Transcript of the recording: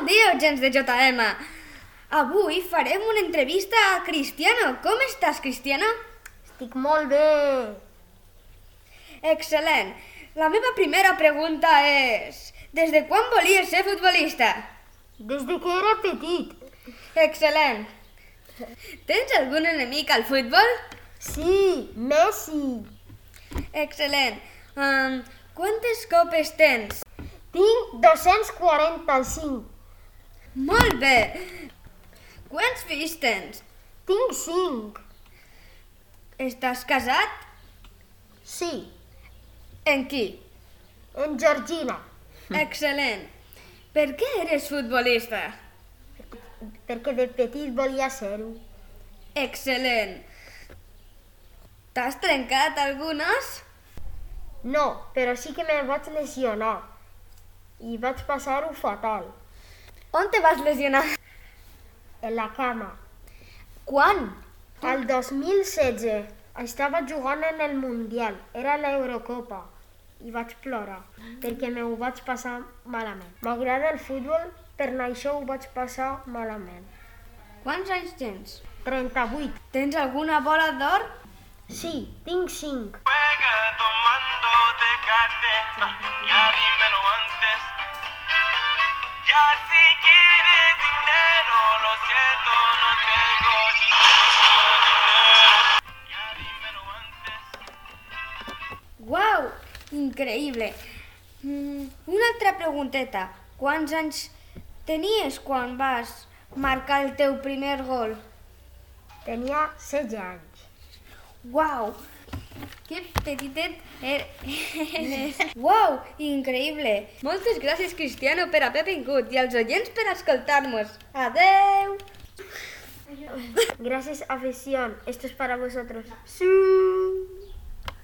dia, gens de JM. Avui farem una entrevista a Cristiano. Com estàs, Cristiano? Estic molt bé. Excel·lent. La meva primera pregunta és... Des de quan volies ser futbolista? Des de que era petit. Excel·lent. Tens algun enemic al futbol? Sí, Messi. Excel·lent. Quantes copes tens? Tinc 245. Molt bé. Quants fills tens? Tinc 5. Estàs casat? Sí, En qui? en Georgina. Excel·lent. Per què eres futbolista? Perquè de petit volia ser-ho. Excel·lent. T'has trencat algun os? No, però sí que me vaig lesionar. I vaig passar-ho fatal. On te vas lesionar? En la cama. Quan? Al 2016 estava jugant en el Mundial. Era l'Eurocopa. I vaig plorar, perquè m'ho vaig passar malament. M'agrada el futbol, per això ho vaig passar malament. Quants anys tens? 38. Tens alguna bola d'or? Sí, tinc 5. Juega tomando Tecate, ya dímelo antes. Ya si quieres dinero, lo siento, no tengo dinero. Ya dímelo antes. Uau! Increïble. Una altra pregunteta. Quants anys tenies quan vas marcar el teu primer gol? Tenia 16 anys. Uau! Que petitet eres! Uau! Increïble! Moltes gràcies, Cristiano, per haver vingut i als oients per escoltar-nos. Adeu! Gracias, afición. Esto es para vosotros. Sí.